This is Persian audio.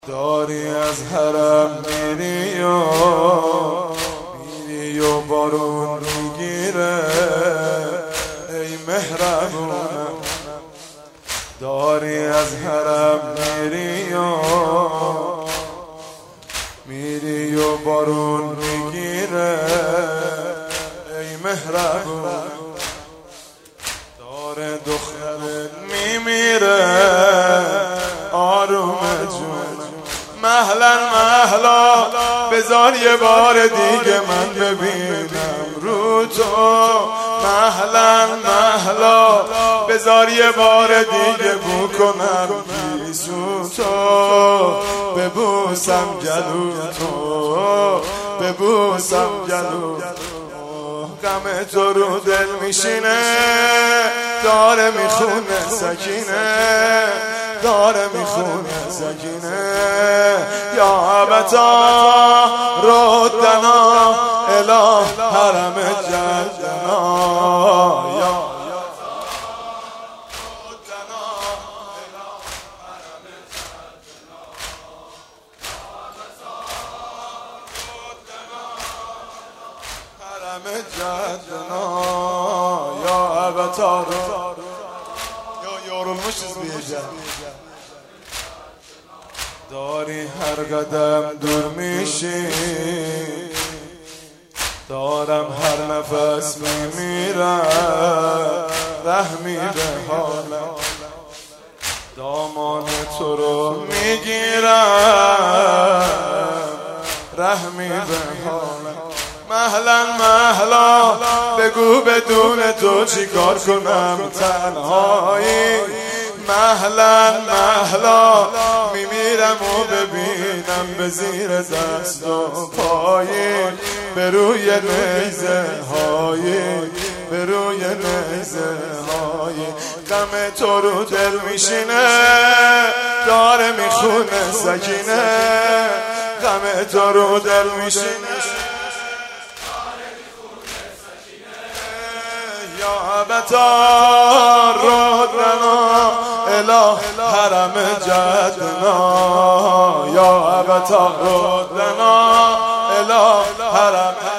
داری از حرم میری و بارون میگیره ای مهربونم. داری از حرم میری و بارون میگیره ای مهربونم. داره دخترت میمیره آروم جون. مهلا مهلا بذار یه بار دیگه من ببینم رو تو. مهلا مهلا بذار یه بار دیگه بو کنم پیشو تو. ببوسم گلو تو، ببوسم گلو. غم تو رو دل میشینه داره میخونه سکینه، داره میخونه سکینه. یا ابتا ردنا الی حرم جدنا. یا حرم جدنا یا ابتا یا yorulmuşuz bir gece. داری هر قدم دور میشی، دارم هر نفس میمیرم رحمی به حالم. دامان تو رو میگیرم رحمی به حالم. مهلا مهلا بگو بدون تو چی کار کنم تنهایی. مهلا مهلا میمیرم و ببینم به زیر دست و پایی، به روی نیزه هایی، به روی نیزه هایی. غم تو رو دل میشینه داره میخونه سکینه. غم تو رو دل میشینه یا ابتا ردنا الی حرم جدنا. یا ابتا ردنا الی حرم